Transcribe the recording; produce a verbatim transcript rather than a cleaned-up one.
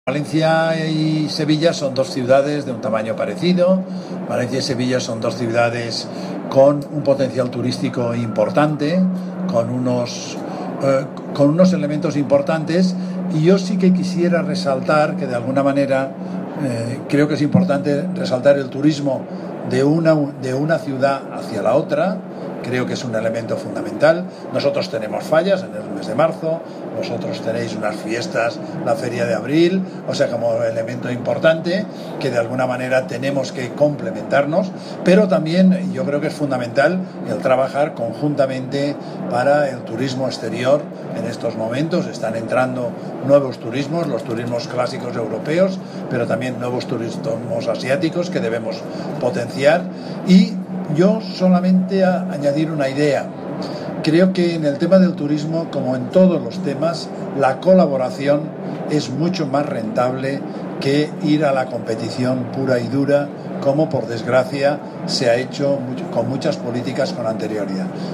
Valencia y Sevilla son dos ciudades de un tamaño parecido. Valencia y Sevilla son dos ciudades con un potencial turístico importante, con unos, eh, con unos elementos importantes, y yo sí que quisiera resaltar que de alguna manera eh, creo que es importante resaltar el turismo de una, de una ciudad hacia la otra. Creo que es un elemento fundamental. Nosotros tenemos fallas en el mes de marzo, vosotros tenéis unas fiestas, la feria de abril, o sea, como elemento importante que de alguna manera tenemos que complementarnos, pero también yo creo que es fundamental el trabajar conjuntamente para el turismo exterior. En estos momentos están entrando nuevos turismos, los turismos clásicos europeos, pero también nuevos turismos asiáticos que debemos potenciar. Y yo solamente a añadir una idea. Creo que en el tema del turismo, como en todos los temas, la colaboración es mucho más rentable que ir a la competición pura y dura, como por desgracia se ha hecho con muchas políticas con anterioridad.